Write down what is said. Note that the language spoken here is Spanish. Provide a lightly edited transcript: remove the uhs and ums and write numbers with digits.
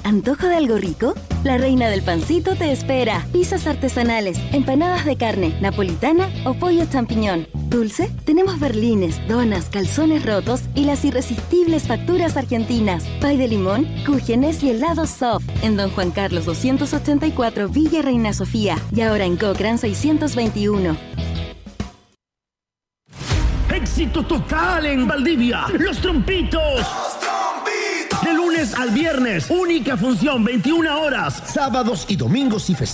¿Antojo de algo rico? La reina del pancito te espera. Pizzas artesanales, empanadas de carne, napolitana o pollo champiñón. ¿Dulce? Tenemos berlines, donas, calzones rotos y las irresistibles facturas argentinas. Pay de limón, cúgenes y helados soft. En Don Juan Carlos 284, Villa Reina Sofía. Y ahora en Cochrane 621. Éxito total en Valdivia. Los Trompitos. De lunes al viernes, única función, 21 horas. Sábados y domingos y festivales.